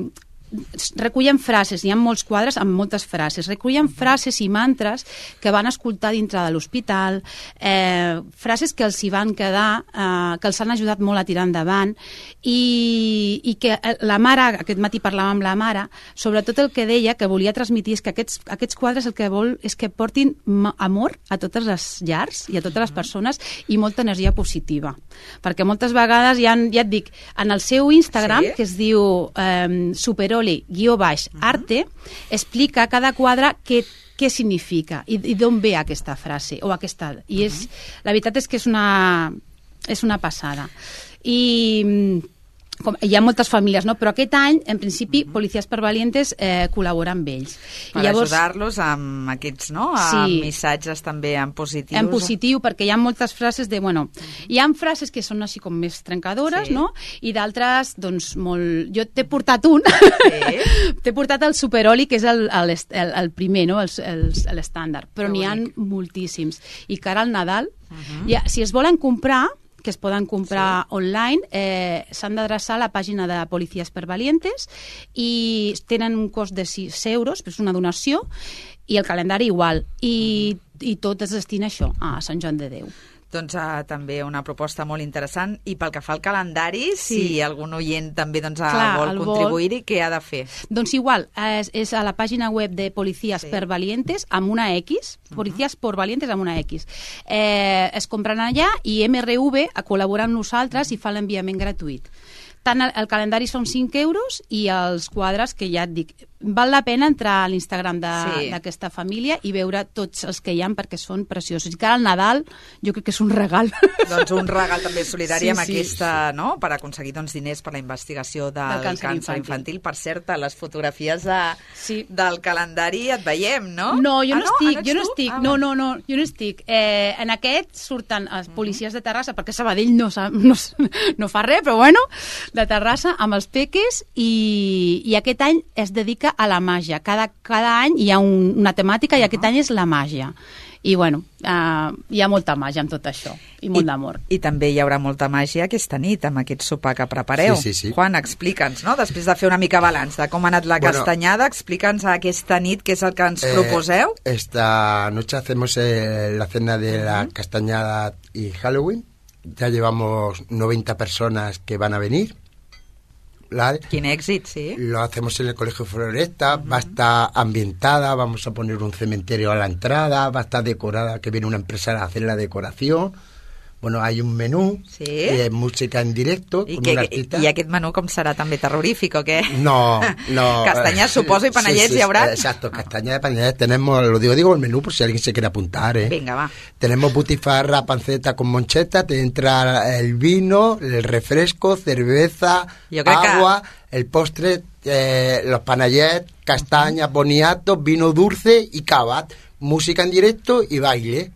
recullen frases, hi ha molts quadres amb moltes frases, recullen frases i mantres que van escoltar dintre de l'hospital, eh, frases que els hi van quedar, eh, que els han ajudat molt a tirar endavant, i, i que la mare, aquest matí parlàvem amb la mare, sobretot el que deia que volia transmitir és que aquests, aquests quadres el que vol és que portin amor a totes les llars i a totes les persones i molta energia positiva, perquè moltes vegades ja, ja et dic, en el seu Instagram, sí. que es diu eh, Superoli guió baix arte, explica cada quadre què, què significa i, i d'on ve aquesta frase o aquesta, i és, la veritat és que és una, és una passada. I com, hi ha moltes famílies, no? Però aquest any, en principi, uh-huh. Policías per Valientes eh, col·labora amb ells. Per I llavors, ajudar-los amb aquests, no? Amb sí, missatges també en positiu. En positiu, perquè hi ha moltes frases de, bueno, uh-huh. hi ha frases que són així com més trencadores, sí. no? I d'altres, doncs, molt... Jo t'he portat un, sí. t'he portat el Superoli, que és el, el, el, el primer, no? L'estàndard, però n'hi ha moltíssims. I cara al Nadal, uh-huh. ja, si es volen comprar, que es poden comprar sí. online, eh, s'han d'adreçar a la pàgina de Policías per Valientes i tenen un cost de sis euros, però és una donació, i el calendari igual, i, i tot es destina a això, a Sant Joan de Déu. Doncs uh, també una proposta molt interessant. I pel que fa al calendari, sí. si algun oient també doncs, Clar, vol contribuir-hi, què ha de fer? Doncs igual, és, és a la pàgina web de Policías sí. per Valientes, amb una X, uh-huh. Policías por Valientes amb una X. Eh, es compren allà i M R V col·labora amb nosaltres i fa l'enviament gratuït. Tant el, el calendari són cinc euros i els quadres, que ja et dic, val la pena entrar a l'Instagram d'aquesta sí. família i veure tots els que hi ha perquè són preciosos. I que al Nadal jo crec que és un regal. Doncs un regal també solidari sí, amb sí. aquesta, no?, per aconseguir doncs, diners per la investigació del, del càncer, càncer infantil. infantil. Per cert, a les fotografies de, sí. del calendari et veiem, no? No, jo ah, no, no? estic, Ah, jo no estic, ah, no, no, no, jo no estic. Eh, en aquest surten els policies de Terrassa, perquè Sabadell no, no, no fa res, però bueno, de Terrassa amb els peques, i, i aquest any es dedica a la màgia. Cada, cada any hi ha un, una temàtica i uh-huh. aquest any és la màgia. I bueno, uh, hi ha molta màgia amb tot això i molt d'amor. I també hi haurà molta màgia aquesta nit amb aquest sopar que prepareu. Sí, sí, sí. Juan, explica'ns, no? Després de fer una mica balanç de com ha anat la bueno, castanyada, explica'ns aquesta nit què és el que ens eh, proposeu. Esta noche hacemos eh, la cena de uh-huh. la castañada y Halloween. Ya llevamos noventa personas que van a venir. La, Quin èxit, sí. Lo hacemos en el Colegio Floresta, uh-huh. va a estar ambientada, vamos a poner un cementerio a la entrada, va a estar decorada, que viene una empresa a hacer la decoración. bueno, hay un menú, sí? eh, música en directo, I, con que, un artista. I aquest menú com serà, també terrorífic o què? No, no. Castanyas, suposo, y panallets sí, sí, hi haurà? Exacto, castañas de panallets. Tenemos, lo digo, digo el menú por si alguien se quiere apuntar, ¿eh? Venga, va. Tenemos butifarra, panceta con moncheta, te entra el vino, el refresco, cerveza, agua, que... el postre, eh, los panallets, castañas, boniatos, vino dulce y cava. Música en directo y baile.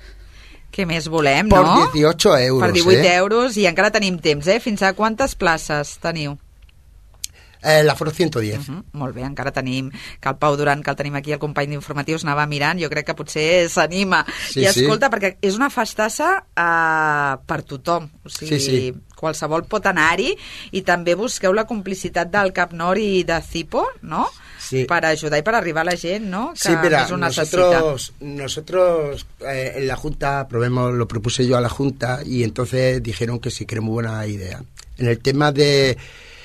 Què més volem, Por no? Por dieciocho euros, Per divuit eh? euros, i encara tenim temps, eh? Fins a quantes places teniu? Eh, l'aforo ciento diez. Uh -huh, molt bé, encara tenim que el Pau Duran, que el tenim aquí, el company d'informatius, anava mirant, jo crec que potser s'anima. Sí, I escolta, sí. perquè és una festassa uh, per tothom, o sigui, sí, sí. qualsevol pot anar-hi, i també busqueu la complicitat del Cap Nord i de Cipo, no? Sí. Para ayudar y para arribar a la gent, ¿no? Que sí, mira, ho nosotros, nosotros eh, en la Junta probemos, lo propuse yo a la Junta y entonces dijeron que sí, que era muy buena idea. En el tema de,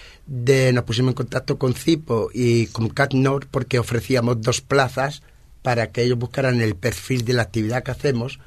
de nos pusimos en contacto con Cipo y con Cap Nord porque ofrecíamos dos plazas para que ellos buscaran el perfil de la actividad que hacemos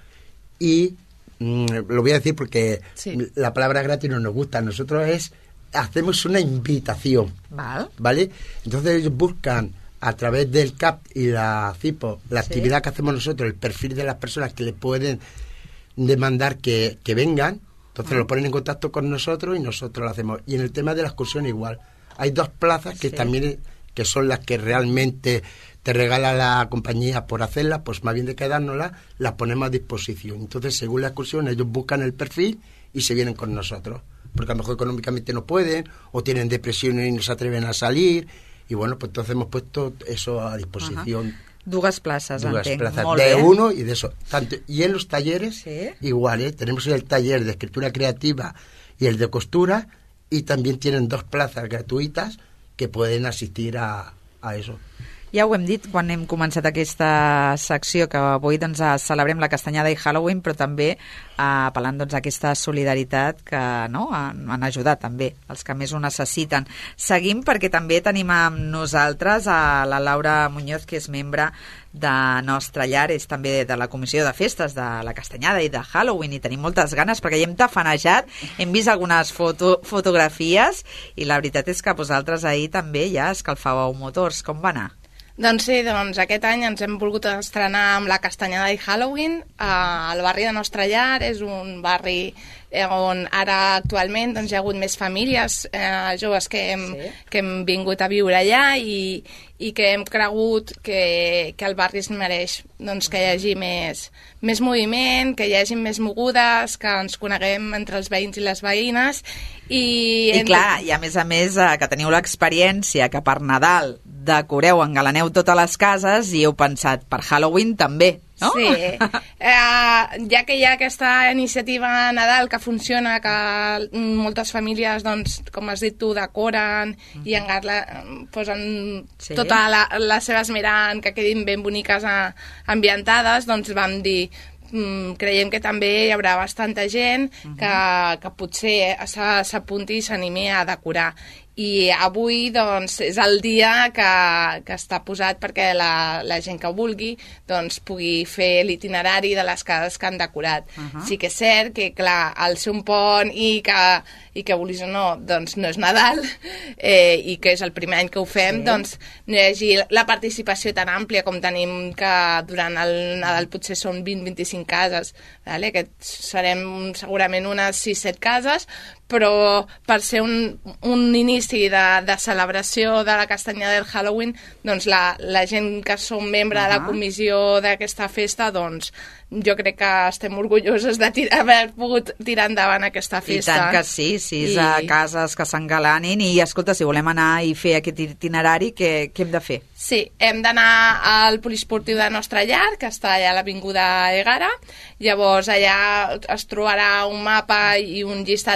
y mmm, lo voy a decir porque sí. La palabra gratis no nos gusta, a nosotros es hacemos una invitación, Val. ¿vale? Entonces ellos buscan a través del C A P y la Cipo la sí. actividad que hacemos nosotros, el perfil de las personas que le pueden demandar que, que vengan, entonces uh-huh. lo ponen en contacto con nosotros y nosotros lo hacemos. Y en el tema de la excursión igual, hay dos plazas que sí. también que son las que realmente te regala la compañía por hacerlas, pues más bien de quedárnoslas, las ponemos a disposición. Entonces según la excursión ellos buscan el perfil y se vienen con nosotros. Porque a lo mejor económicamente no pueden, o tienen depresión y no se atreven a salir, y bueno, pues entonces hemos puesto eso a disposición. Ajá. Dues places, Dues entenc. plazas, Molt de bé. uno y de eso. Tanto, y en los talleres, ¿Sí? igual, ¿eh? Tenemos el taller de escritura creativa y el de costura, y también tienen dos plazas gratuitas que pueden asistir a, a eso. Ja ho hem dit quan hem començat aquesta secció, que avui doncs, celebrem la castanyada i Halloween, però també eh, apel·lant doncs, a aquesta solidaritat que no, han, han ajudat també els que més ho necessiten. Seguim perquè també tenim amb nosaltres a la Laura Muñoz, que és membre de Nostra Llar, és també de la Comissió de Festes de la Castanyada i de Halloween, i tenim moltes ganes perquè ja hem tafanejat, hem vist algunes foto, fotografies, i la veritat és que vosaltres ahir també ja escalfàveu motors. Com va anar? Doncs sí, doncs aquest any ens hem volgut estrenar amb la castanyada i Halloween al barri de Nostra Llar. És un barri on ara actualment doncs, hi ha hagut més famílies eh, joves que hem, sí. que hem vingut a viure allà i, i que hem cregut que, que el barri es mereix doncs, que hi hagi més, més moviment, que hi hagi més mogudes, que ens coneguem entre els veïns i les veïnes. I, I entre... clar, i a més a més eh, que teniu l'experiència que per Nadal decoreu, engalaneu totes les cases i heu pensat per Halloween també, no? Sí, eh, ja que hi ha aquesta iniciativa a Nadal que funciona, que moltes famílies, doncs, com has dit tu, decoren uh-huh. i engarla, posen sí. tota la, la seva esmerant, que quedin ben boniques a, ambientades, doncs vam dir mm, creiem que també hi haurà bastanta gent uh-huh. que, que potser s'apunti i s'animi a decorar. I avui doncs, és el dia que, que està posat perquè la, la gent que vulgui doncs, pugui fer l'itinerari de les cases que han decorat. Uh-huh. Sí que és cert que, clar, al ser un pont i que, i que vulguis o no, doncs no és Nadal eh, i que és el primer any que ho fem, sí. doncs no hi hagi la participació tan àmplia com tenim, que durant el Nadal potser són vint a vint-i-cinc cases, vale? Que serem segurament unes sis set cases, però per ser un, un inici de, de celebració de la castanyada del Halloween, doncs la, la gent que som membre uh-huh. de la comissió d'aquesta festa, doncs jo crec que estem orgulloses de tirar, haver pogut tirar endavant aquesta festa. I tant que sí, sis I... cases que s'engalanin, i escolta, si volem anar i fer aquest itinerari, què, què hem de fer? Sí, hem d'anar al poliesportiu de Nostra Llar, que està allà a l'Avinguda Egara. Llavors allà es trobarà un mapa i un llistat de les cases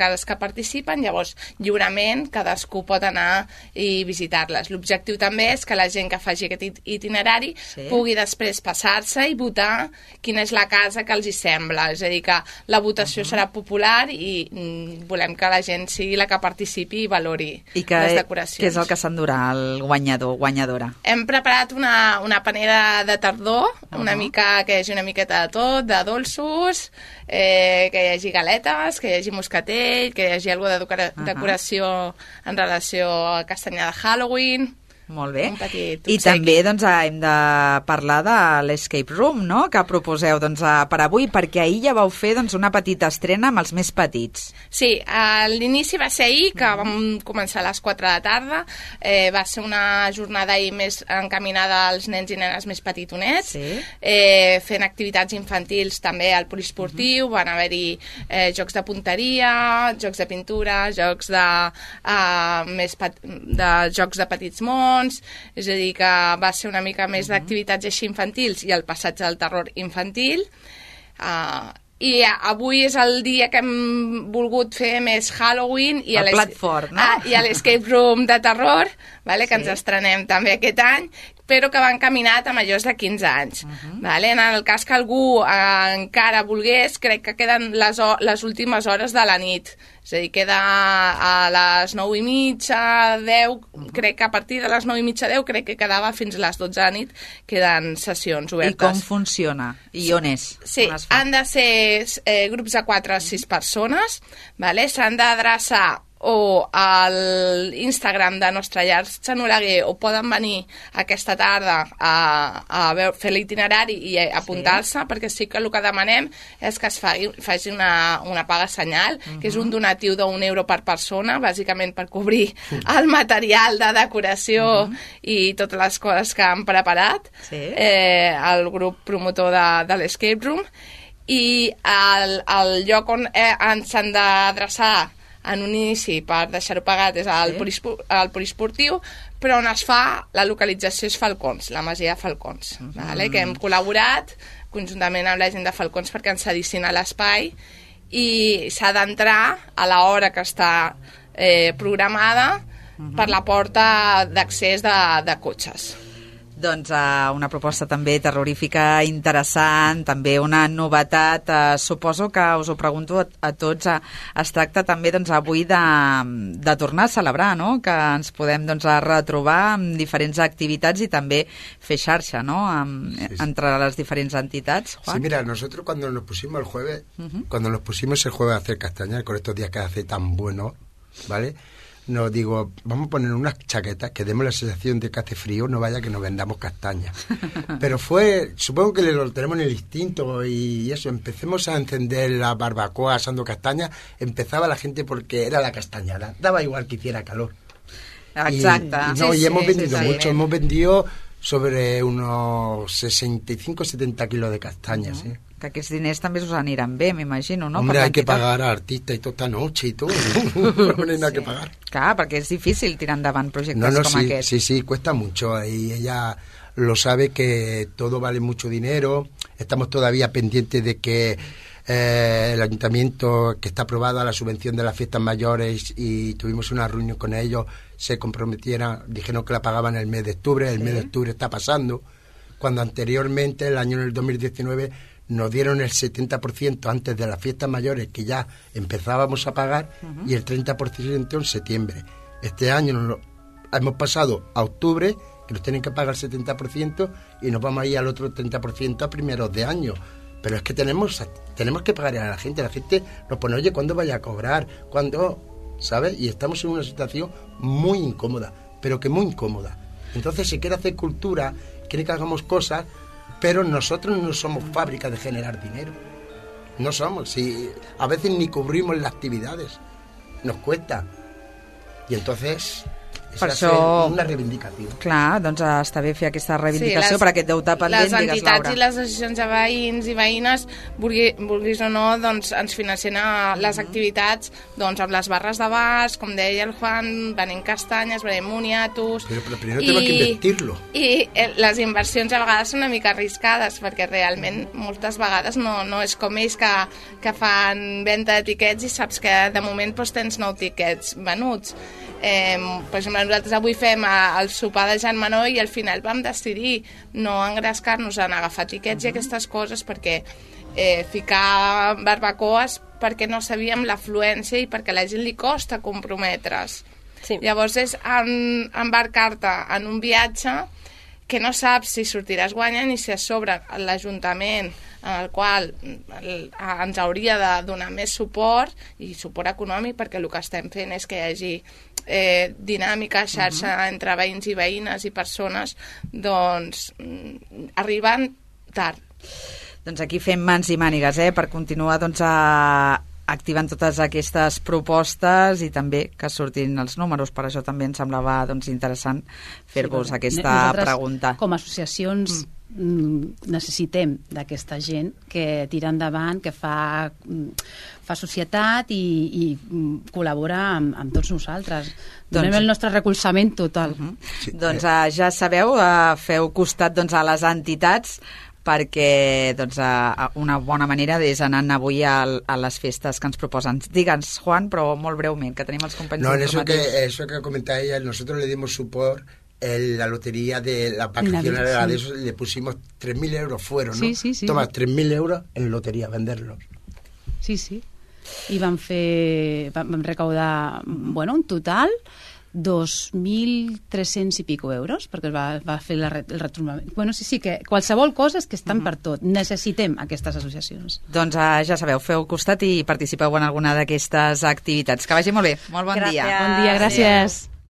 cases que participen, llavors lliurement cadascú pot anar i visitar-les. L'objectiu també és que la gent que faci aquest itinerari sí. pugui després passar-se i votar quina és la casa que els hi sembla. És a dir, que la votació uh-huh. serà popular i mm, volem que la gent sigui la que participi i valori I que, les decoracions. Què és el que s'endurà el guanyador, guanyadora? Hem preparat una, una panera de tardor, uh-huh. una mica, que hi hagi una miqueta de tot, de dolços, eh, que hi hagi galetes, que hi hagi moscatell, que hi hagi alguna de decora- uh-huh. decoració en relació a castanya de Halloween. Molt bé. Un petit I també doncs, hem de parlar de l'Escape Room, no?, que proposeu doncs, per avui, perquè ahir ja vau fer doncs, una petita estrena amb els més petits. Sí, l'inici va ser ahir, que vam començar a les quatre de la tarda. Eh, va ser una jornada ahir més encaminada als nens i nenes més petitonets, sí. eh, fent activitats infantils també al poliesportiu, uh-huh. van haver-hi eh, jocs de punteria, jocs de pintura, jocs de, uh, més pet- de jocs de petits mons, és a dir, que va ser una mica més d'activitats així infantils i el passatge del terror infantil. Uh, I avui és el dia que hem volgut fer més Halloween i el plat fort, no? Ah, i l'Escape Room de terror, vale, que sí. ens estrenem també aquest any, però que va encaminat a majors de quinze anys. Uh-huh. Vale? En el cas que algú eh, encara volgués, crec que queden les, les últimes hores de la nit. És a dir, queda a les nou i mitja, deu, uh-huh. crec que a partir de les nou i mitja, deu, crec que quedava fins a les dotze de la nit, queden sessions obertes. I com funciona? I on és? Sí, on han de ser eh, grups de quatre a sis persones, vale? S'han d'adreçar o a l'Instagram de Nostra Llar Sant Oleguer, o poden venir aquesta tarda a, a veure, fer l'itinerari i a apuntar-se, sí. perquè sí que el que demanem és que es faci, faci una, una paga senyal, uh-huh. que és un donatiu d'un euro per persona, bàsicament per cobrir el material de decoració uh-huh. i totes les coses que han preparat sí. eh, el grup promotor de, de l'Escape Room, i el, el lloc on eh, ens han d'adreçar en un inici per deixar-ho pagat és al sí. poliesportiu, però on es fa, la localització és Falcons, la masia Falcons, mm. vale? Que hem col·laborat conjuntament amb la gent de Falcons perquè ens cedissin a l'espai i s'ha d'entrar a l'hora que està eh, programada mm-hmm. per la porta d'accés de, de cotxes. Doncs uh, una proposta també terrorífica, interessant, també una novetat. Uh, suposo que us ho pregunto a, a tots. Uh, es tracta també doncs, avui de, de tornar a celebrar, no?, que ens podem doncs, retrobar amb diferents activitats i també fer xarxa, ¿no?, amb, sí, sí. entre les diferents entitats. Juan. Sí, mira, nosotros cuando nos pusimos el jueves, uh-huh. cuando nos pusimos el jueves a hacer castañar, con estos días que hace tan bueno, ¿vale?, nos digo, vamos a poner unas chaquetas que demos la sensación de que hace frío, no vaya que nos vendamos castañas. Pero fue, supongo que lo tenemos en el instinto y eso, empecemos a encender la barbacoa asando castañas, empezaba la gente porque era la castañada, daba igual que hiciera calor. Exacto. Y, y no, sí, y hemos sí, vendido sí, sí, mucho, sí. hemos vendido sobre unos sesenta y cinco setenta kilos de castañas, uh-huh. ¿eh? Que aquests diners també us aniran bé, m'imagino, no? Hombre, hay que pagar a artistas y toda esta noche y todo, no hay nada que pagar. Clar, perquè és difícil tirar endavant projectes no, no, com sí, aquest. Sí, sí, cuesta mucho y ella lo sabe que todo vale mucho dinero. Estamos todavía pendientes de que eh, el ayuntamiento, que está aprobada la subvención de las fiestas mayores, y tuvimos una reunión con ellos, se comprometieran, dijeron que la pagaban el mes de octubre, el sí. mes de octubre está pasando, cuando anteriormente, el año en el dos mil diecinueve, nos dieron el setenta por ciento antes de las fiestas mayores, que ya empezábamos a pagar, uh-huh. y el treinta por ciento en septiembre. Este año nos lo, hemos pasado a octubre, que nos tienen que pagar el setenta por ciento, y nos vamos a ir al otro treinta por ciento a primeros de año. Pero es que tenemos tenemos que pagar a la gente. La gente nos pone, oye, ¿cuándo vaya a cobrar? ¿Cuándo? ¿Sabes? Y estamos en una situación muy incómoda, pero que muy incómoda. Entonces se quiere hacer cultura, quiere que hagamos cosas, pero nosotros no somos fábrica de generar dinero. No somos. Si a veces ni cubrimos las actividades. Nos cuesta. Y entonces Per això... Una reivindicació. Clar, doncs està bé fer aquesta reivindicació sí, les, per aquest deute pendent, digues, Laura. Les entitats i les associacions de veïns i veïnes, vulgui, vulguis o no, doncs ens financen les activitats doncs, amb les barres de bars, com deia el Juan, venent castanyes, venent moniatos... Però, però primer tengo que invertir-lo. I eh, les inversions a vegades són una mica arriscades, perquè realment moltes vegades no, no és com ells que, que fan venda de tiquets i saps que de moment doncs, tens nou tiquets venuts. Eh, per exemple, nosaltres avui fem el sopar de Jan Manó i al final vam decidir no engrescar-nos en agafar tiquets uh-huh. i aquestes coses perquè eh, ficar barbacoes perquè no sabíem l'afluència i perquè a la gent li costa comprometre's. Sí. Llavors és en, embarcar-te en un viatge que no saps si sortiràs guanyant i si a sobre l'Ajuntament en el qual ens hauria de donar més suport i suport econòmic, perquè el que estem fent és que hi hagi eh, dinàmica, xarxa uh-huh. entre veïns i veïnes i persones, doncs arriben tard. Doncs aquí fem mans i mànigues, eh, per continuar doncs, a activant totes aquestes propostes i també que surtin els números. Per això també ens semblava doncs, interessant fer-vos sí, aquesta nosaltres, pregunta. Com a associacions mm. necessitem d'aquesta gent que tira endavant, que fa, fa societat i, i col·labora amb, amb tots nosaltres. Donem doncs, el nostre recolzament total. Uh-huh. sí, doncs uh, ja sabeu, uh, feu costat doncs, a les entitats perquè doncs, una bona manera és anar avui a, a les festes que ens proposen. Digue'ns, Juan, però molt breument, que tenim els companys no, informatius. No, eso que, eso que comentaba ella, nosotros le dimos support en la lotería de las vacaciones, la, sí. de eso le pusimos tres mil euros fueron, ¿no? Sí, sí, sí. Toma, tres mil euros en lotería, venderlos. Sí, sí. I vam fer, vam recaudar, bueno, un total dos mil tres-cents i pico euros, perquè es va, va fer la, el retrobament. Bueno, sí, sí, que qualsevol cosa és que estan mm-hmm. per tot. Necessitem aquestes associacions. Doncs uh, ja sabeu, feu costat i participeu en alguna d'aquestes activitats. Que vagi molt bé. Molt bon gràcies. dia. Bon dia, gràcies. Adéu.